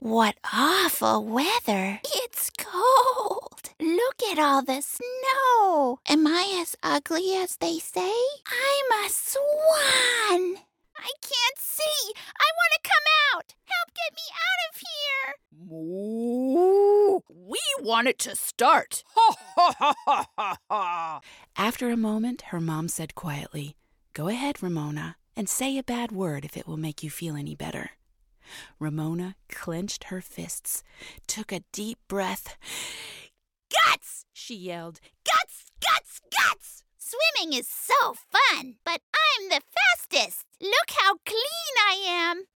What awful weather. It's cold. Look at all the snow. Am I as ugly as they say? I'm a swan. I can't see. I want to come out. Help get me out of here. Moo! We want it to start. Ha ha ha ha ha ha! After a moment, her mom said quietly, "Go ahead, Ramona, and say a bad word if it will make you feel any better." Ramona clenched her fists, took a deep breath. "Guts!" she yelled. "Guts! Guts! Guts!" Swimming is so fun, but I'm the fastest. Look how clean I am.